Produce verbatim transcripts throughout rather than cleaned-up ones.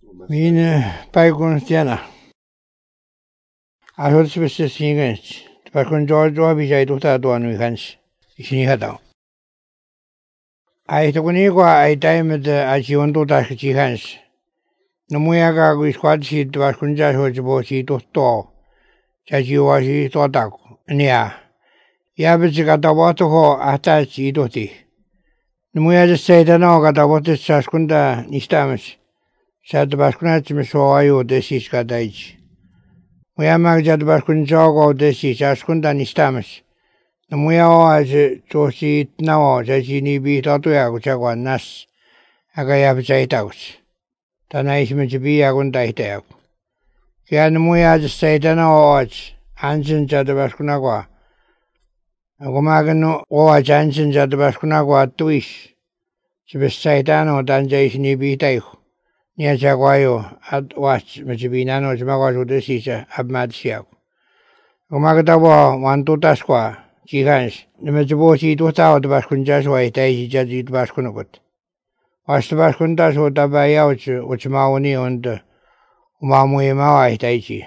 Min päikunstiana. Asol spesse singens. Päikun George Wabijai tuhtaa tuon yhäns. Isini hätä. Ai to kuni ko ai taimet aji on tuota chihans. No muiaga ku squad si tuas kunja ho jibo si tuhto. Chaji wasi tuota nia. Ja bitsi kata wato ho ahta si tuhti. No muiaga seita no kata wato sas kunda nistamas. Säätä paskunatsimme sua aju tesis kataiji. Muja magjat paskun jogo tesis askunta nistamas. No muja oa se tosi nao se sini biita tuja kun jagoan nas. Aga jääpä seitaus. Tänä ihmisen biia kun taiteaku. Kian muja se seitana oats. Ansin säätä paskunakoa. Kun mä kanu oats ansin säätä paskunakoa tuis. Se pes seitana tämän jäisini biitaiku. Nia jaguayo at was mejibina no jamago de sisa abmad siak. Umaga wa wan to taskwa jihans ne mejibo si to ta od bas kun jas wa tai ji bas kun got. Was bas kun ta so ta ba ya uch uch ma woni und uma mu ma wa tai ji.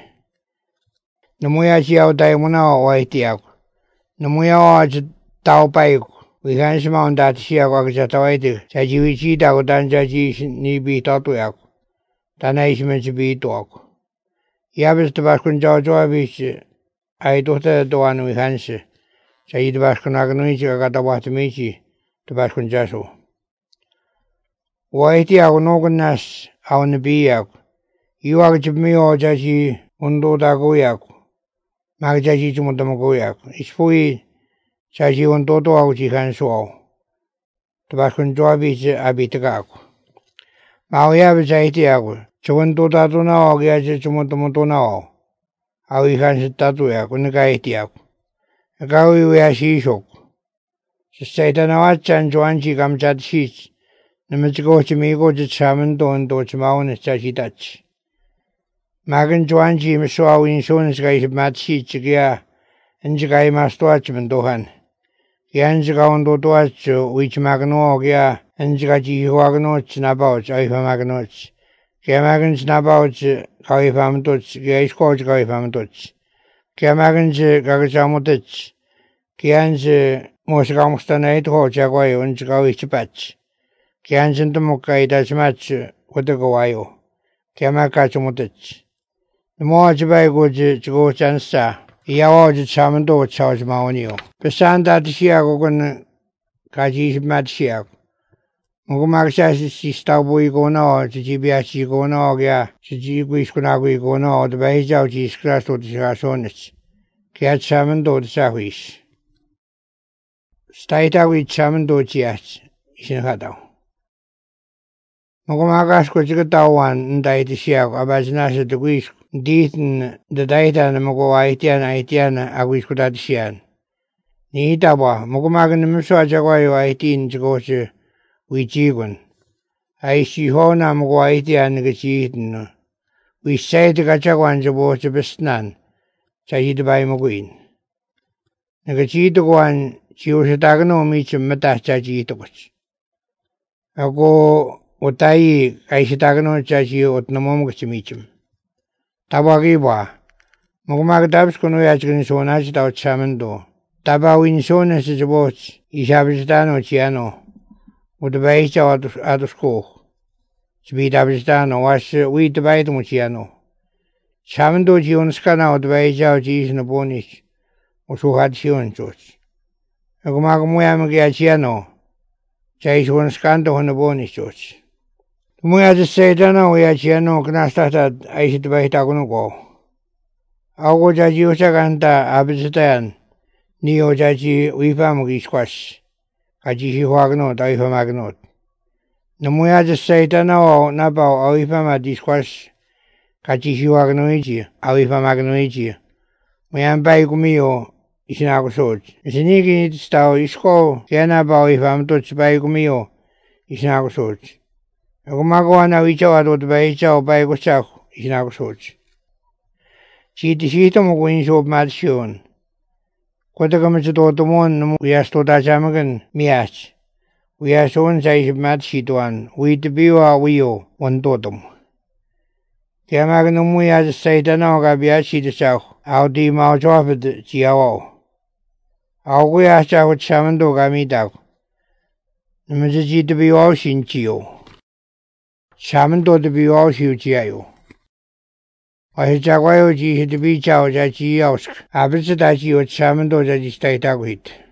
No mu ya ji au dai mu na wa tiak. No mu ya wa tao pai we kan shi ma da ti ya kwa ja ta wai de ja ji wi ji da ko dan ja ji ni bi ta to ya ta na is men ji bi to ko ya bis de bas kun ja jo bi shi ai to te do an we kan shi ja ji de bas kun na no ji ga da wa ti mi ji de bas kun ja so wa ti ya no kun nas au ne bi ya yu a ji mi o ja ji un do da go ya ma ja ji ju mo da mo go ya is fui Chaji on todo au jihan so. Tebas kun joabi je abitga ko. Mau ya bejaiti aku. Chon to ta to na o ya je chumo to mo to na o. Au ihan se ta to ya kun ga iti aku. Ga u ya shi shok. Se saita na wa chan joan ji gam chat shi. Ne me go chi mi go je chamen to on to chmao ne cha shi tach. Magan joan ji me so au in so ne ga i mat shi chi ya. Enji ga i mas to ach men dohan. Yanji ga on do to ach which magno ya enji ga ji ho agno chna ba ach ai fa magno ach. Ke magan chna ba ach ga i fa mto ach ke is ko ga i fa mto ach. Ke magan je ga ga cha mto ach. Ke yanji mo shi ga mo sta na it ho cha ga i enji ga i chi pach. Ke yanji to mo ka i da chi mach ko de go wa yo. Ke ma ka chu mto ach. Mo ach ba go je go chan sa. Iawa ji chamen do chao ji ma woni yo. Pesanda de sia go kun ka ji mat sia. Mo ma ka si sta bo i go na ji ji bia chi go na ga ji ji gu is kuna gu go na de bai jao ji skra so de ga so ne. Ke chamen do de sa huis. Staita wi chamen do ji ach. Isin ha da. Mo ma ka sko ji ga da wan ndai de sia ga ba jina se de gu Diten de daita na mo aitian aitian agwis kuda sian. Ni tawa mo magan mo so jagwa yo aitin go se wi jigun. Ai si ho na mo aitian ge jitin. Wi sai de ga jagwan je bo je besnan. Cha yi de bai mo guin. Na ge ji de gwan ji o se da no mi chim ma ta cha ji to ko. Ago otai ai se da no cha ji ot no mo mo mi chim. Tabagi ba. Mogumag dabs kuno ya chkin sona chi taw chamen do. Taba win sona si jboch. Ishabistano chiano. Udbai cha adus adus ko. Chbi dabistano was wi dbai to chiano. Chamen do ji onskana udbai cha ji no bonis. Osu had chion choch. Mogumag moyam ge chiano. Chai onskando no bonis choch. Muja se seitana o ya chiano knasta ta ai sit bai ta kuno ko. Ago ja ji o cha ganta abistan. Ni o ja ji wi fa mo gi squash. Ka ji hi ho gno dai fa magnot. No muja se seitana o na ba o wi fa ma di squash. Ka ji hi ho gno ji a wi fa magno ji. Muja bai ku mi o isina ko soj. Isini gi sta o isko ke na ba wi fa mo to bai ku mi o isina ko soj. Ako magawa na wichaw at utbay chaw bay ko siya isinakosoj. Chiti-chito mo kuin sob matisyon. Kota kami sa toto mo na uyas to ta samagan miyas. Uyas on sa isip matisituan. Uy tibiwa uyo on toto mo. Kiamag no muya saita no ga biachi de sau. Au di mau job de jiao. Au guya cha ho chamando ga mi da. Namaji ji de bi au shin jiao. Chamando de bi au shu jiao. Ai cha guayo ji de bi chao ja ji ao. Abis da ji ho chamando ja ji sta ita guit.